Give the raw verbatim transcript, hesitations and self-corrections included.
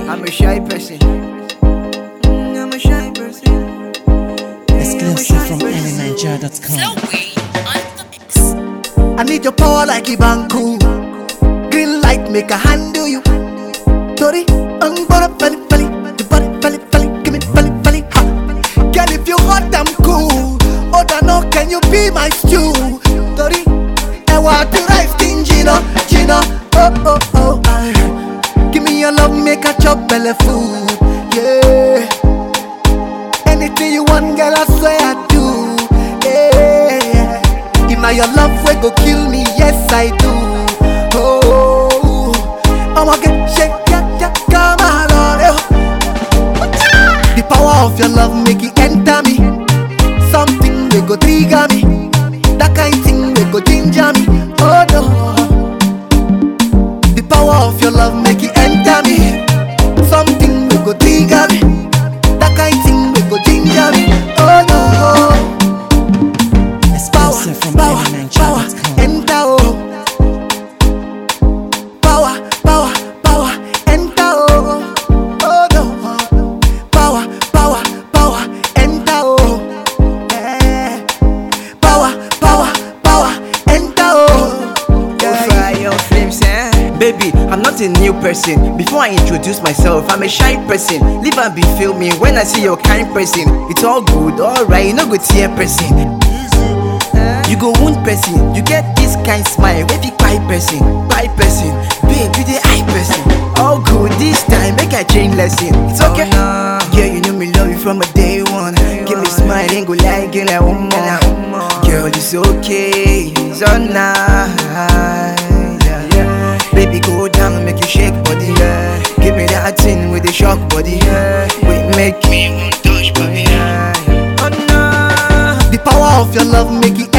I'm a shy person. I'm a shy person. Exclusive from N N Nigeria dot com. I need your power like Ibanku. Green light make a handle you. Tori, I'm gonna belly belly. The body belly belly. Give me belly belly. Ha. Girl, if you hot, I'm cool. Oh, da no, can you be my stew? Tori, I want to rice thing, Gina, Gina. Oh, oh, oh. I, give me your love, make a chop belly food. Yeah. Anything you want, girl, I swear I do. Yeah. If now your love will go kill me, yes I do. Oh, I'ma get shake, yeah, yeah, come on, oh. The power of your love make it enter me. Something will go trigger me. That kind thing will go ginger me. Oh no. The power of your love make it enter me. Something will go trigger me. That kind thing will go ginger me. Oh no. Exclusive from Power, N N Nigeria power, dot com. enter oh. Power, power, power, enter oh. Oh no. Power, power, power, enter oh. Yeah. Power, power, power, enter oh. Oh, fire flames, eh? Baby, I'm not a new person. Before I introduce myself, I'm a shy person. Live and be feel me when I see your kind person. It's all good, alright, you no good tear person. You go wound person, you get this kind smile. If you cry person, cry person, babe, you the eye person. All good this time, make I change lesson. It's okay. Oh, no. Girl, you know me love you from a day one. Give me smile, ain't go lie, girl, I want more. Girl, it's okay, it's all night. Yeah, yeah. Baby, go down, make you shake body. Yeah. Give me that thing with the shock body. Yeah. Wait, make me want touch body. Yeah. Oh no. The power of your love make it